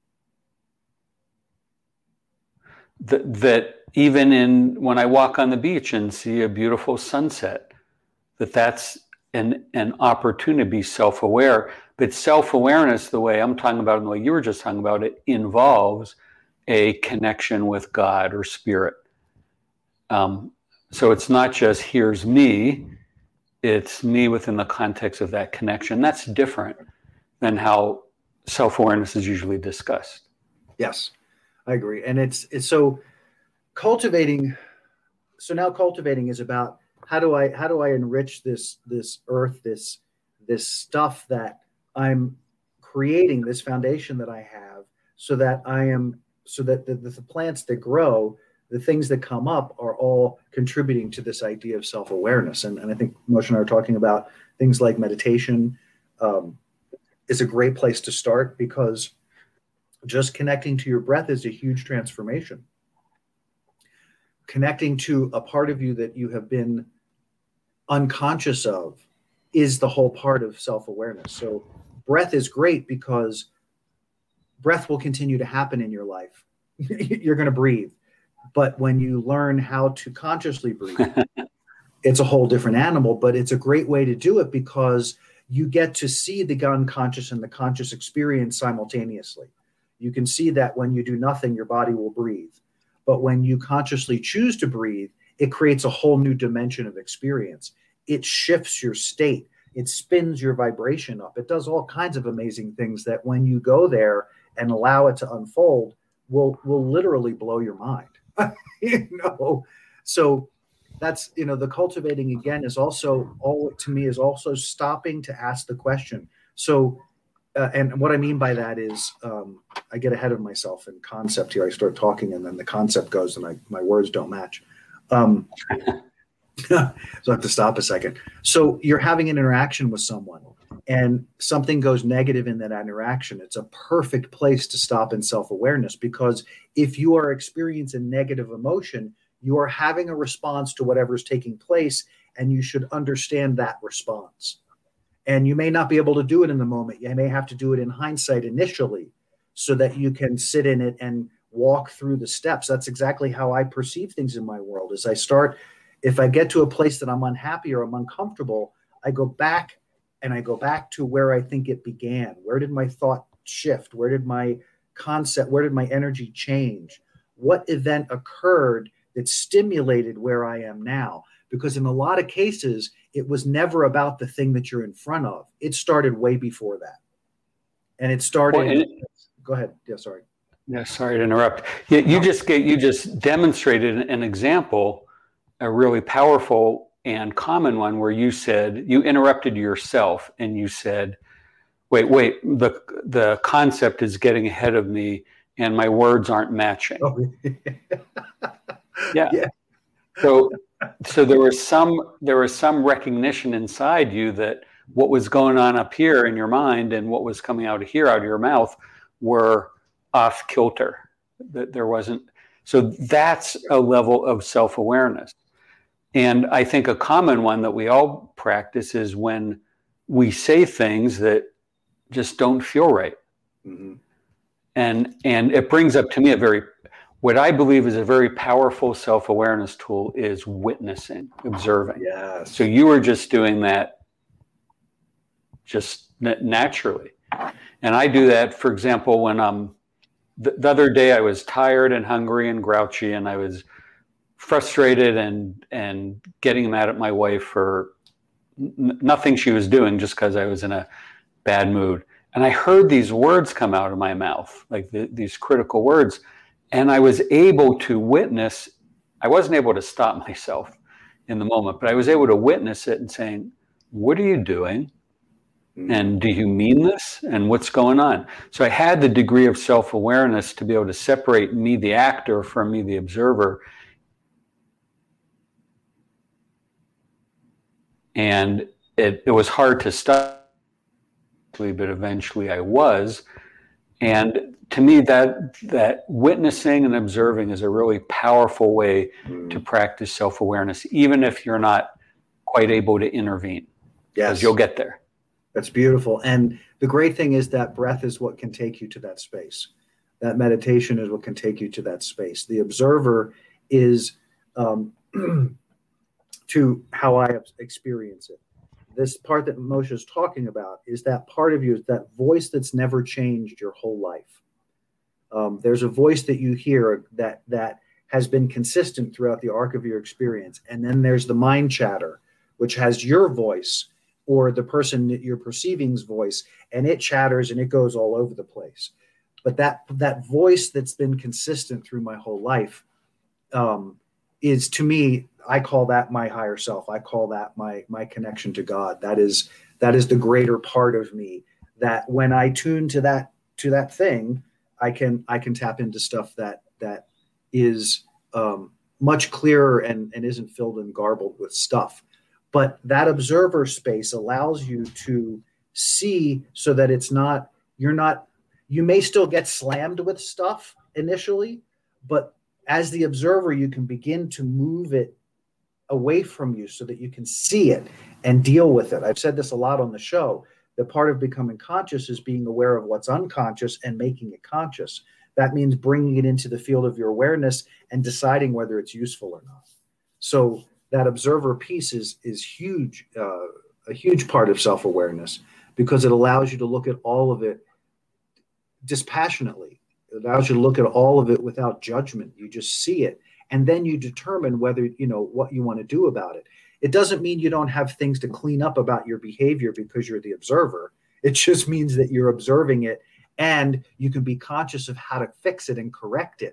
S3: That that even in when I walk on the beach and see a beautiful sunset, that that's An, an opportunity to be self-aware. But self-awareness, the way I'm talking about and the way you were just talking about it, involves a connection with God or spirit. Um, so it's not just here's me, it's me within the context of that connection. That's different than how self-awareness is usually discussed.
S2: Yes, I agree. And it's it's so cultivating, so now cultivating is about How do I how do I enrich this this earth, this this stuff that I'm creating, this foundation that I have, so that I am so that the, the plants that grow, the things that come up are all contributing to this idea of self-awareness. And, and I think Moshe and I are talking about things like meditation um, is a great place to start because just connecting to your breath is a huge transformation. Connecting to a part of you that you have been unconscious of is the whole part of self-awareness. So breath is great because breath will continue to happen in your life. You're going to breathe. But when you learn how to consciously breathe, it's a whole different animal, but it's a great way to do it because you get to see the unconscious and the conscious experience simultaneously. You can see that when you do nothing, your body will breathe. But when you consciously choose to breathe, it creates a whole new dimension of experience. It shifts your state. It spins your vibration up. It does all kinds of amazing things that when you go there and allow it to unfold, will will literally blow your mind. you know, so that's, you know, the cultivating again is also all to me is also stopping to ask the question. So, uh, and what I mean by that is um, I get ahead of myself in concept here. I start talking and then the concept goes and I, my words don't match. Um, so I have to stop a second. So you're having an interaction with someone and something goes negative in that interaction. It's a perfect place to stop in self-awareness, because if you are experiencing negative emotion, you are having a response to whatever's taking place, and you should understand that response. And you may not be able to do it in the moment. You may have to do it in hindsight initially so that you can sit in it and walk through the steps. That's exactly how I perceive things in my world. As I start, if I get to a place that I'm unhappy or I'm uncomfortable, I go back and I go back to where I think it began. Where did my thought shift? Where did my concept, where did my energy change? What event occurred that stimulated where I am now? Because in a lot of cases, it was never about the thing that you're in front of. It started way before that. And it started, well, and it, go ahead. Yeah, sorry.
S3: Yeah, sorry to interrupt. You, you just get, you just demonstrated an example, a really powerful and common one, where you said, you interrupted yourself and you said, wait, wait, the the concept is getting ahead of me and my words aren't matching. Oh. yeah. yeah. So so there was some there was some recognition inside you that what was going on up here in your mind and what was coming out of here, out of your mouth, were off kilter. That there wasn't. So that's a level of self-awareness. And I think a common one that we all practice is when we say things that just don't feel right. Mm-hmm. And and it brings up to me a very, what I believe is a very powerful self-awareness tool is witnessing, observing.
S2: Yes.
S3: So you were just doing that just naturally. And I do that, for example, when um the, the other day I was tired and hungry and grouchy, and I was frustrated and and getting mad at my wife for n- nothing she was doing, just because I was in a bad mood. And I heard these words come out of my mouth, like the, these critical words. And I was able to witness, I wasn't able to stop myself in the moment, but I was able to witness it and saying, what are you doing? And do you mean this? And what's going on? So I had the degree of self-awareness to be able to separate me, the actor, from me, the observer. And it, it was hard to stop, but eventually I was. And to me, that that witnessing and observing is a really powerful way mm. to practice self-awareness, even if you're not quite able to intervene.
S2: Yes,
S3: because you'll get there.
S2: That's beautiful. And the great thing is that breath is what can take you to that space. That meditation is what can take you to that space. The observer is um, to how I experience it. This part that Moshe is talking about is that part of you, is that voice that's never changed your whole life. Um, there's a voice that you hear that that has been consistent throughout the arc of your experience. And then there's the mind chatter, which has your voice or the person that you're perceiving's voice, and it chatters and it goes all over the place. But that that voice that's been consistent through my whole life um, is, to me, I call that my higher self. I call that my my connection to God. That is that is the greater part of me. That when I tune to that to that thing, I can I can tap into stuff that that is um, much clearer and and isn't filled and garbled with stuff. But that observer space allows you to see, so that it's not you're not you may still get slammed with stuff initially, but as the observer, you can begin to move it away from you so that you can see it and deal with it. I've said this a lot on the show. The part of becoming conscious is being aware of what's unconscious and making it conscious. That means bringing it into the field of your awareness and deciding whether it's useful or not. So that observer piece is, is huge, uh, a huge part of self-awareness, because it allows you to look at all of it dispassionately. It allows you to look at all of it without judgment. You just see it. And then you determine whether, you know, what you want to do about it. It doesn't mean you don't have things to clean up about your behavior because you're the observer. It just means that you're observing it and you can be conscious of how to fix it and correct it.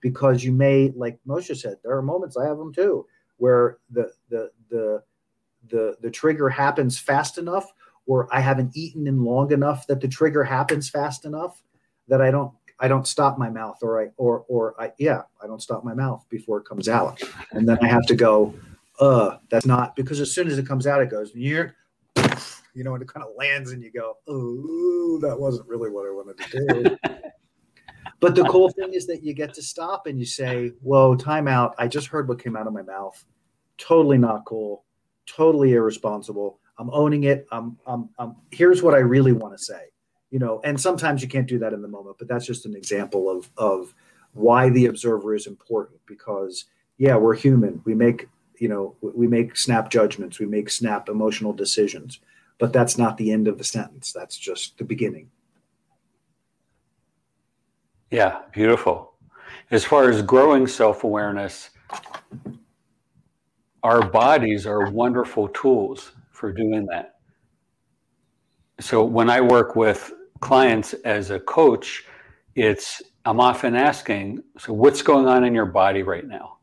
S2: because you may, like Moshe said, there are moments, I have them too, where the the the the the trigger happens fast enough, or I haven't eaten in long enough that the trigger happens fast enough that I don't I don't stop my mouth, or I or or I yeah I don't stop my mouth before it comes out, and then I have to go, uh, that's not, because as soon as it comes out, it goes, you know, and it kind of lands, and you go, oh, that wasn't really what I wanted to do. But the cool thing is that you get to stop and you say, whoa, time out. I just heard what came out of my mouth. Totally not cool. Totally irresponsible. I'm owning it. I'm, I'm, I'm, here's what I really want to say, you know, and sometimes you can't do that in the moment, but that's just an example of, of why the observer is important, because yeah, we're human. We make, you know, we make snap judgments. We make snap emotional decisions, but that's not the end of the sentence. That's just the beginning.
S3: Yeah, beautiful. As far as growing self-awareness, our bodies are wonderful tools for doing that. So when I work with clients as a coach, it's, I'm often asking, so what's going on in your body right now?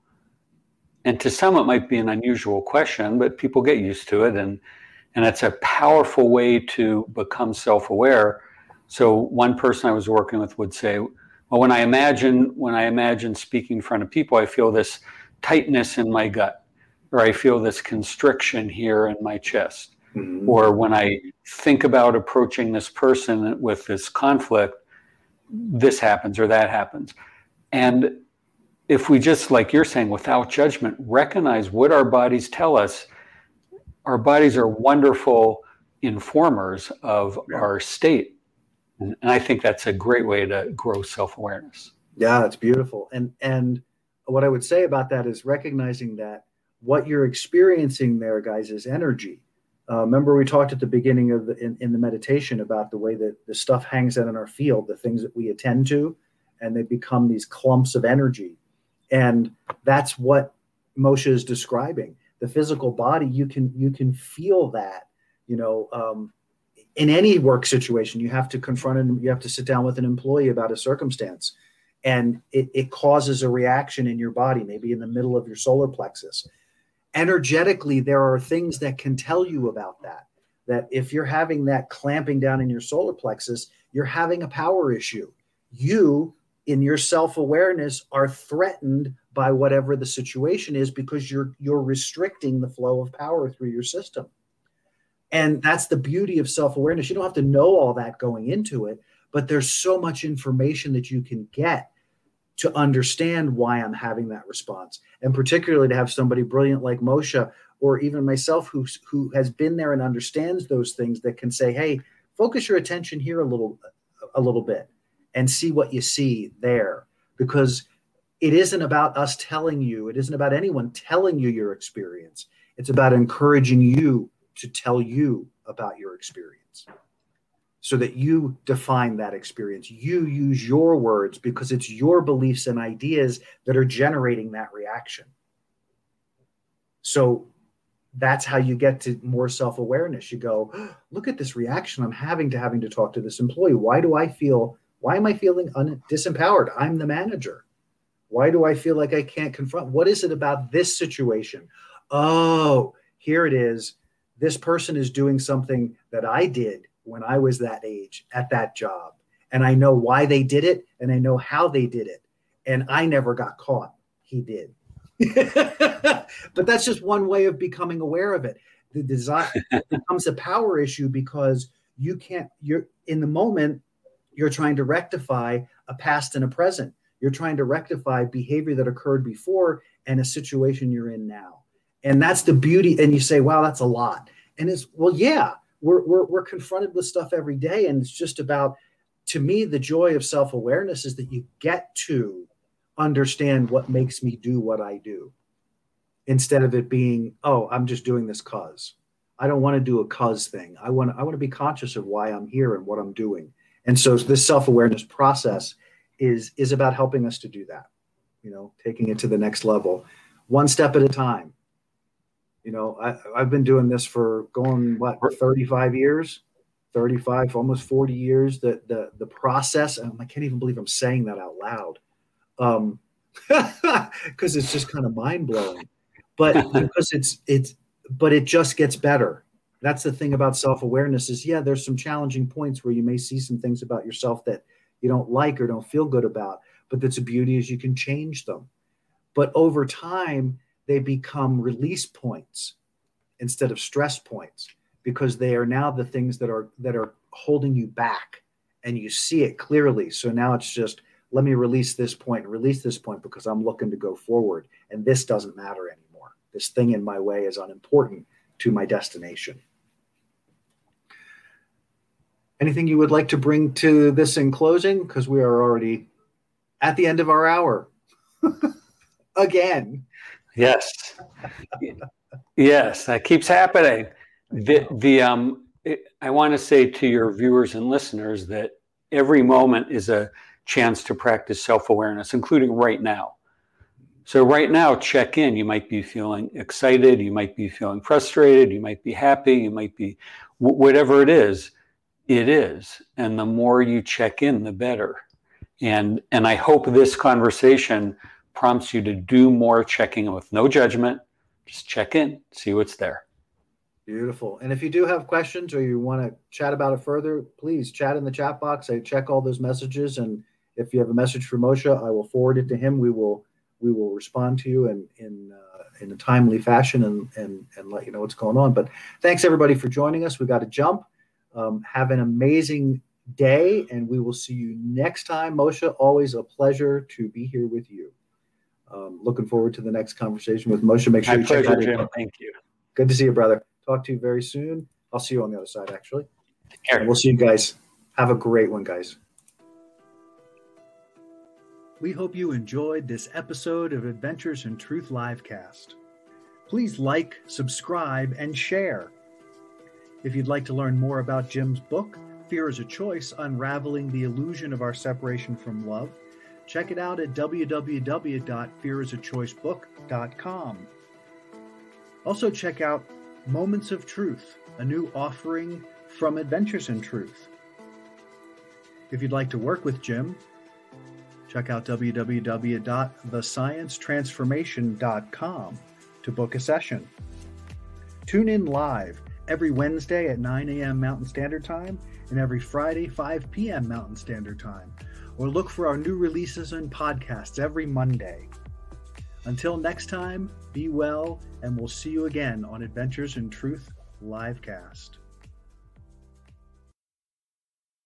S3: And to some, it might be an unusual question, but people get used to it. And, and it's a powerful way to become self-aware. So one person I was working with would say, well, when I imagine, when I imagine speaking in front of people, I feel this tightness in my gut, or I feel this constriction here in my chest. Mm-hmm. Or when I think about approaching this person with this conflict, this happens or that happens. And if we just, like you're saying, without judgment, recognize what our bodies tell us, our bodies are wonderful informers of yeah. our state. And I think that's a great way to grow self-awareness.
S2: Yeah, it's beautiful. And and what I would say about that is recognizing that what you're experiencing there, guys, is energy. Uh, remember, we talked at the beginning of the in, in the meditation about the way that the stuff hangs out in our field, the things that we attend to, and they become these clumps of energy. And that's what Moshe is describing. The physical body, you can you can feel that, you know. Um, In any work situation, you have to confront and you have to sit down with an employee about a circumstance, and it, it causes a reaction in your body, maybe in the middle of your solar plexus. Energetically, there are things that can tell you about that, that if you're having that clamping down in your solar plexus, you're having a power issue. You, in your self-awareness, are threatened by whatever the situation is, because you're you're restricting the flow of power through your system. And that's the beauty of self-awareness. You don't have to know all that going into it, but there's so much information that you can get to understand why I'm having that response. And particularly to have somebody brilliant like Moshe, or even myself, who, who has been there and understands those things, that can say, hey, focus your attention here a little, a little bit and see what you see there. Because it isn't about us telling you, it isn't about anyone telling you your experience. It's about encouraging you to tell you about your experience, so that you define that experience. You use your words, because it's your beliefs and ideas that are generating that reaction. So that's how you get to more self-awareness. You go, oh, look at this reaction I'm having to having to talk to this employee. Why do I feel, why am I feeling un- disempowered? I'm the manager. Why do I feel like I can't confront? What is it about this situation? Oh, here it is. This person is doing something that I did when I was that age at that job. And I know why they did it, and I know how they did it. And I never got caught. He did. But that's just one way of becoming aware of it. The design becomes a power issue, because you can't, you're in the moment, you're trying to rectify a past and a present. You're trying to rectify behavior that occurred before and a situation you're in now. And that's the beauty. And you say, wow, that's a lot. And it's, well, yeah, we're, we're, we're confronted with stuff every day. And it's just about, to me, the joy of self-awareness is that you get to understand what makes me do what I do, instead of it being, oh, I'm just doing this cause. I don't want to do a cause thing. I want to, I want to be conscious of why I'm here and what I'm doing. And so this self-awareness process is, is about helping us to do that, you know, taking it to the next level, one step at a time. You know, I, I've been doing this for going, what, thirty-five years, thirty-five, almost forty years, the, the, the process. And I can't even believe I'm saying that out loud. Um, because it's just kind of mind blowing. But because it's it's but it just gets better. That's the thing about self-awareness is, yeah, there's some challenging points where you may see some things about yourself that you don't like or don't feel good about, but that's the beauty is you can change them. But over time, they become release points instead of stress points, because they are now the things that are that are holding you back, and you see it clearly. So now it's just, let me release this point, release this point, because I'm looking to go forward, and this doesn't matter anymore. This thing in my way is unimportant to my destination. Anything you would like to bring to this in closing? Because we are already at the end of our hour. Again.
S3: Yes. Yes, that keeps happening. The, the um, it, I want to say to your viewers and listeners that every moment is a chance to practice self-awareness, including right now. So right now, check in. You might be feeling excited. You might be feeling frustrated. You might be happy. You might be w- whatever it is. It is. And the more you check in, the better. And and I hope this conversation prompts you to do more checking in with no judgment. Just check in, see what's there.
S2: Beautiful. And if you do have questions or you want to chat about it further, please chat in the chat box. I check all those messages. And if you have a message for Moshe, I will forward it to him. We will we will respond to you in in, uh, in a timely fashion and, and, and let you know what's going on. But thanks, everybody, for joining us. We got to jump. Um, have an amazing day, and we will see you next time. Moshe, always a pleasure to be here with you. Um, looking forward to the next conversation with Moshe. Make sure
S3: My
S2: you
S3: pleasure,
S2: check out
S3: Jim.
S2: it.
S3: Thank you.
S2: Good to see you, brother. Talk to you very soon. I'll see you on the other side, actually.
S3: Here.
S2: And we'll see you guys. Have a great one, guys. We hope you enjoyed this episode of Adventures in Truth Livecast. Please like, subscribe, and share. If you'd like to learn more about Jim's book, Fear is a Choice, Unraveling the Illusion of Our Separation from Love, check it out at w w w dot fear is a choice book dot com. Also check out Moments of Truth, a new offering from Adventures in Truth. If you'd like to work with Jim, check out w w w dot the science transformation dot com to book a session. Tune in live every Wednesday at nine a.m. Mountain Standard Time and every Friday, five p.m. Mountain Standard Time. Or look for our new releases and podcasts every Monday. Until next time, be well, and we'll see you again on Adventures in Truth Livecast.